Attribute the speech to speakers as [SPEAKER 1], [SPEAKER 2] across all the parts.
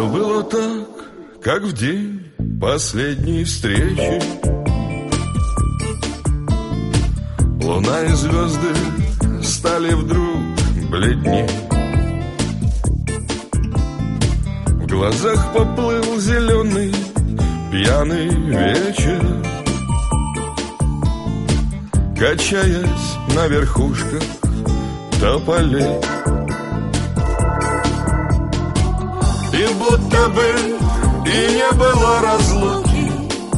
[SPEAKER 1] Все было так, как в день последней встречи. Луна и звезды стали вдруг бледней. В глазах поплыл зеленый пьяный вечер, качаясь на верхушках тополей. И будто бы и не было разлуки,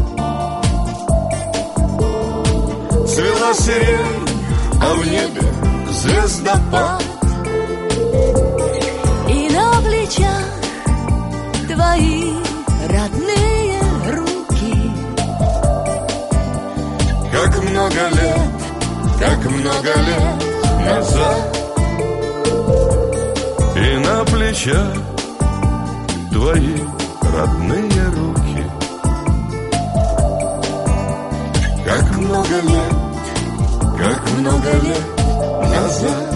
[SPEAKER 1] цвела сирень, а в небе звездопад.
[SPEAKER 2] И на плечах твои родные руки.
[SPEAKER 1] Как много лет назад. И на плечах твои родные руки. Как много лет назад.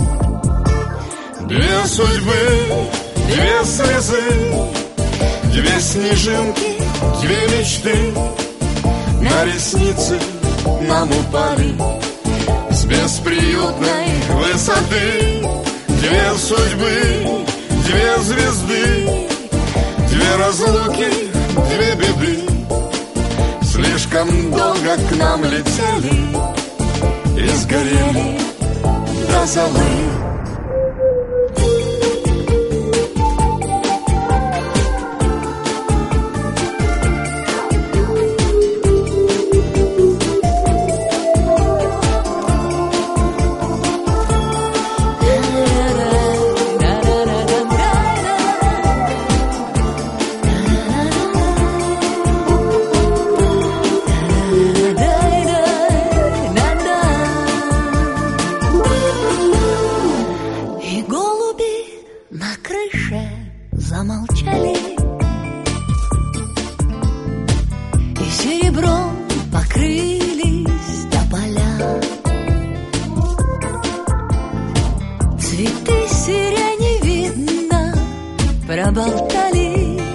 [SPEAKER 1] Две судьбы, две слезы, две снежинки, две мечты на ресницы нам упали с бесприютной высоты. Две судьбы, две звезды, две разлуки, две беды. Слишком долго к нам летели и сгорели до золы.
[SPEAKER 2] Замолчали, и серебром покрылись тополя. Цветы сирени видно проболтали,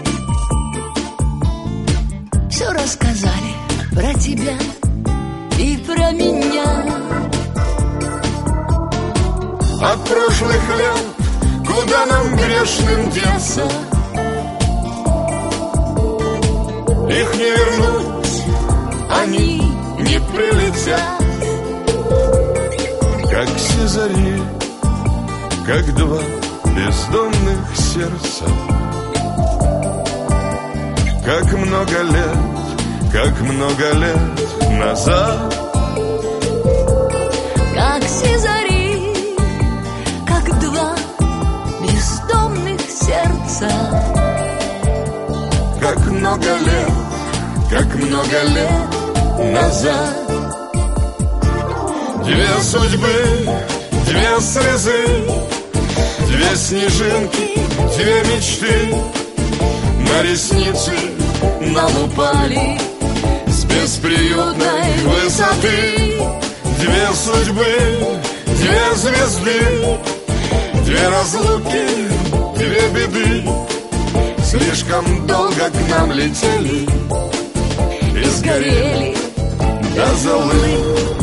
[SPEAKER 2] все рассказали про тебя и про меня.
[SPEAKER 1] От прошлых лет куда нам грешным деться? Их не вернуть, они не прилетят. Как все зари, как два бездомных сердца. Как много лет назад.
[SPEAKER 2] Как все зари, как два бездомных сердца.
[SPEAKER 1] Как много лет назад. Две судьбы, две слезы, две снежинки, две мечты на ресницы нам упали с бесприютной высоты. Две судьбы, две звезды, две разлуки, две беды. Слишком долго к нам летели и сгорели до золы.